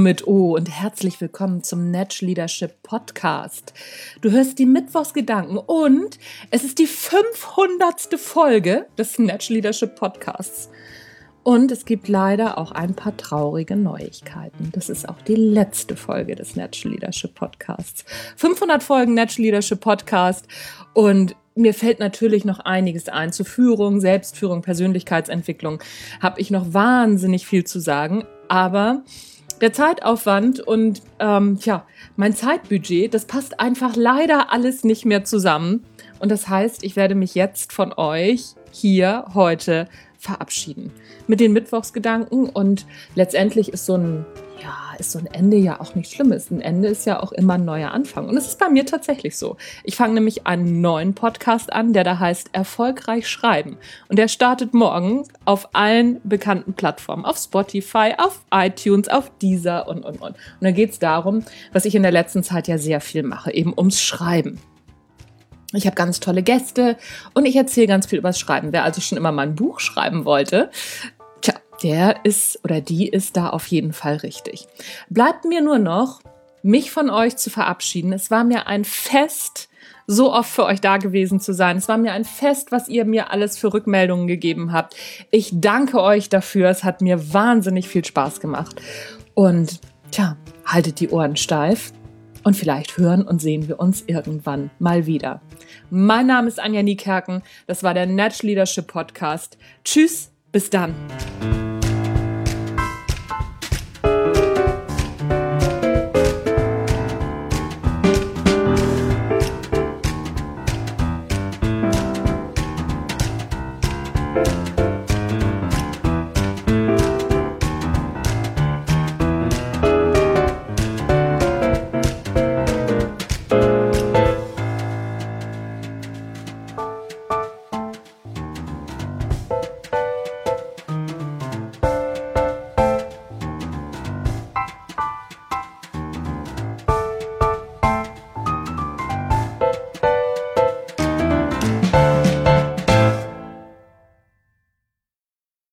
mit O und herzlich willkommen zum Natch Leadership Podcast. Du hörst die Mittwochsgedanken und es ist die 500. Folge des Natch Leadership Podcasts. Und es gibt leider auch ein paar traurige Neuigkeiten. Das ist auch die letzte Folge des Natch Leadership Podcasts. 500 Folgen Natch Leadership Podcast und mir fällt natürlich noch einiges ein. Zu Führung, Selbstführung, Persönlichkeitsentwicklung habe ich noch wahnsinnig viel zu sagen. Aber der Zeitaufwand und mein Zeitbudget, das passt einfach leider alles nicht mehr zusammen. Und das heißt, ich werde mich jetzt von euch hier heute verabschieden. Mit den Mittwochsgedanken und letztendlich ist so ein Ende ja auch nicht schlimm. Ein Ende ist ja auch immer ein neuer Anfang. Und es ist bei mir tatsächlich so. Ich fange nämlich einen neuen Podcast an, der da heißt Erfolgreich schreiben. Und der startet morgen auf allen bekannten Plattformen. Auf Spotify, auf iTunes, auf Deezer und. Und da geht es darum, was ich in der letzten Zeit ja sehr viel mache, eben ums Schreiben. Ich habe ganz tolle Gäste und ich erzähle ganz viel über das Schreiben. Wer also schon immer mal ein Buch schreiben wollte, der ist oder die ist da auf jeden Fall richtig. Bleibt mir nur noch, mich von euch zu verabschieden. Es war mir ein Fest, so oft für euch da gewesen zu sein. Es war mir ein Fest, was ihr mir alles für Rückmeldungen gegeben habt. Ich danke euch dafür. Es hat mir wahnsinnig viel Spaß gemacht. Und haltet die Ohren steif. Und vielleicht hören und sehen wir uns irgendwann mal wieder. Mein Name ist Anja Niekerken. Das war der Natch Leadership Podcast. Tschüss, bis dann.